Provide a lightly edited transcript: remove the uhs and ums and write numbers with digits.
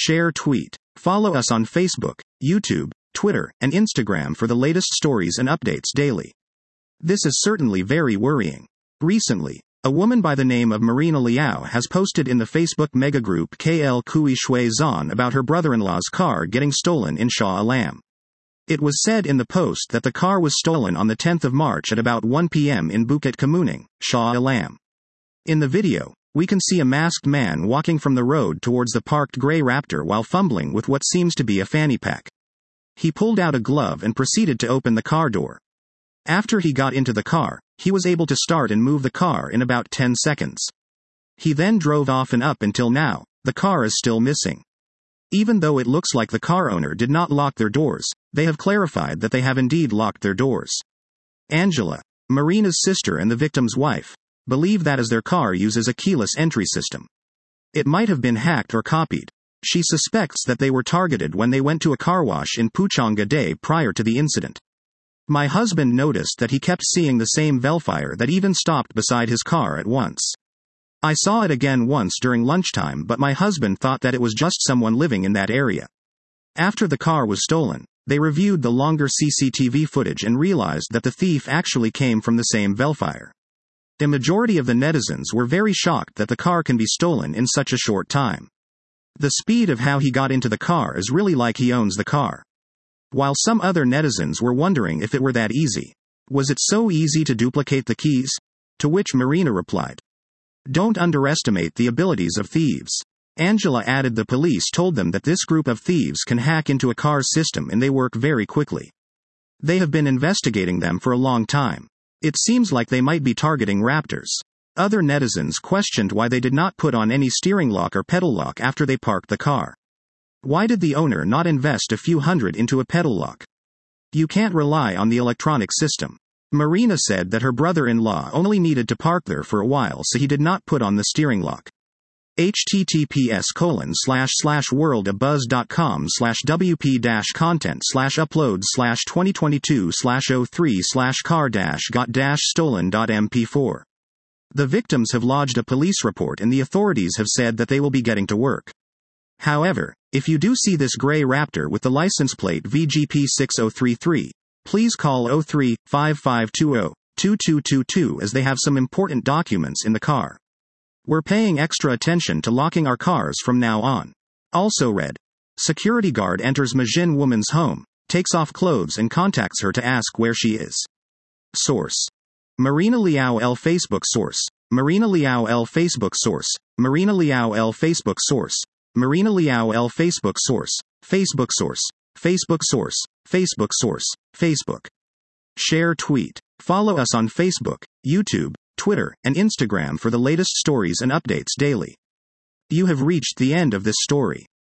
Share tweet. Follow us on Facebook, YouTube, Twitter, and Instagram for the latest stories and updates daily. This is certainly very worrying. Recently, a woman by the name of Marina Liao has posted in the Facebook megagroup KL Kui Shui Zan about her brother-in-law's car getting stolen in Shah Alam. It was said in the post that the car was stolen on the 10th of March at about 1 p.m. in Bukit Kemuning, Shah Alam. In the video, we can see a masked man walking from the road towards the parked grey Raptor while fumbling with what seems to be a fanny pack. He pulled out a glove and proceeded to open the car door. After he got into the car, he was able to start and move the car in about 10 seconds. He then drove off, and up until now, the car is still missing. Even though it looks like the car owner did not lock their doors, they have clarified that they have indeed locked their doors. Angela, Marina's sister and the victim's wife, believe that as their car uses a keyless entry system, it might have been hacked or copied. She suspects that they were targeted when they went to a car wash in Puchong a day prior to the incident. My husband noticed that he kept seeing the same Velfire that even stopped beside his car at once. I saw it again once during lunchtime, but my husband thought that it was just someone living in that area. After the car was stolen, they reviewed the longer CCTV footage and realized that the thief actually came from the same Velfire. The majority of the netizens were very shocked that the car can be stolen in such a short time. The speed of how he got into the car is really like he owns the car. While some other netizens were wondering if it were that easy. Was it so easy to duplicate the keys? To which Marina replied, "Don't underestimate the abilities of thieves." Angela added the police told them that this group of thieves can hack into a car's system and they work very quickly. They have been investigating them for a long time. It seems like they might be targeting Raptors. Other netizens questioned why they did not put on any steering lock or pedal lock after they parked the car. Why did the owner not invest a few hundred into a pedal lock? You can't rely on the electronic system. Marina said that her brother-in-law only needed to park there for a while, so he did not put on the steering lock. https://worldabuzz.com/wp-content/upload/2022/03/car-got-stolen.mp4. The victims have lodged a police report and the authorities have said that they will be getting to work. However, if you do see this grey Raptor with the license plate VGP6033, please call 03-5520-2222 as they have some important documents in the car. We're paying extra attention to locking our cars from now on. Also read. Security guard enters Majin woman's home, takes off clothes and contacts her to ask where she is. Source. Marina Liao L. Facebook source. Marina Liao L. Facebook source. Marina Liao L. Facebook source. Marina Liao L. Facebook source. Facebook source. Facebook source. Facebook source. Facebook. Share tweet. Follow us on Facebook, YouTube, Twitter, and Instagram for the latest stories and updates daily. You have reached the end of this story.